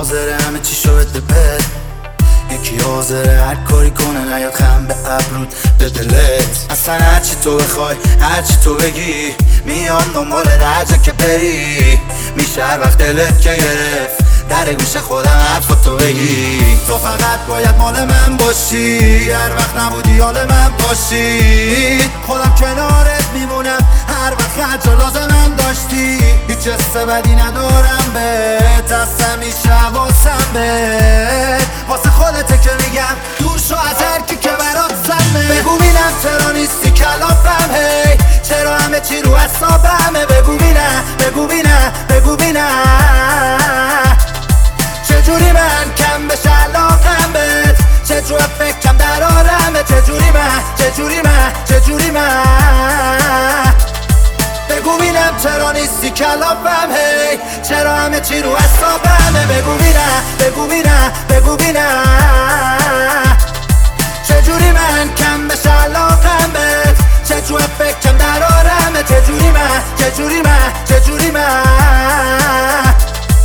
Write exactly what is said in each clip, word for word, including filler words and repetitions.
حاضره همه چی شو بده بد، یکی حاضره هر کاری کنه نیاد خم به ابرود به دلت. اصلا هرچی تو بخوای هرچی تو بگی میان دنبال هر جا که بری، میشه هر وقت دلت که گرفت در گوش خودم حرفاتو بگی. تو فقط باید مال من باشی، هر وقت نبودی حال من باشی، خودم کنارت میمونم هر وقت هرچه لازمم داشتی. هیچ حس بدی ندارم بهت، اصلا میشه حواسم بهت، واسه خودته که میگم دور شو از هر کی که برات سمه. بگو بینم چرا نیستی کلافم، هی چرا همه چی رو حسابمه. بگو بینم بگو بینم بگو بینم چجوری من کم بشه علاقم بهت، چجور فکرم در آرمه. چجوری من چجوری من چجوری من بگو بینم چرا نیستی کلافم، هی چرا همه چی رو حسابمه. بگو بینم بگو بینم بگو بینم چجوری من کم بشه علاقم بهت، چجور فکرم در آرمه. چجوری من چجوری من چجوری من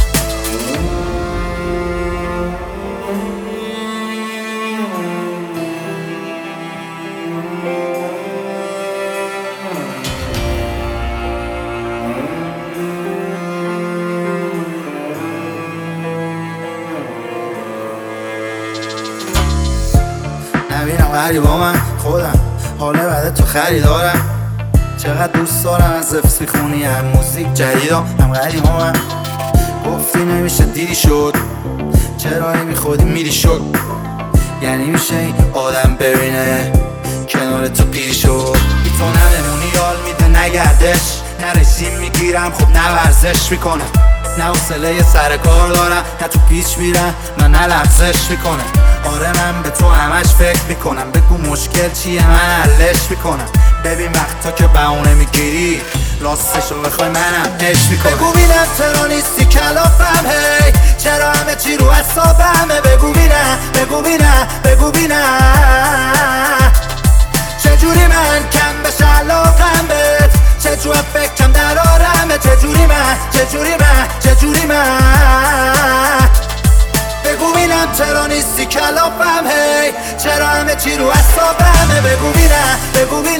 نبینم غریب با من خودم، حاله بعد تو خریدارم. چقدر دوست دارم از حفظ میخونی هم موزیک جدیدم هم غریب با من. گفتی نمیشه دیری شد، چرا نمی خودی میری شد، یعنی میشه این آدم ببینه کنار تو پیری شد. بی تو نمونی یال میده نگردش، نه رژیم میگیرم خب نه ورزش میکنم، نه حوصله سر کار دارم، نه تو پیچ میرم نه نه لغزش میکنم. آره من به تو همش فکر میکنم، بگو مشکل چیه من حلش میکنم. ببین وقتا که بهونه میگیری راستشو بخوای منم عشق میکنم. بگو بینم چرا نیستی کلافم، هی چرا همه چی رو حسابمه. بگو بینم بگو بینم بگو بینم چجوری من کم بشه علاقم بهت، چجور فکرم در آرمه. چجوری من چجوری من چجوری من بگو بینم چرا نیستی کلافم، هی چرا همه چی رو حسابمه. بگو بینم بگو بینم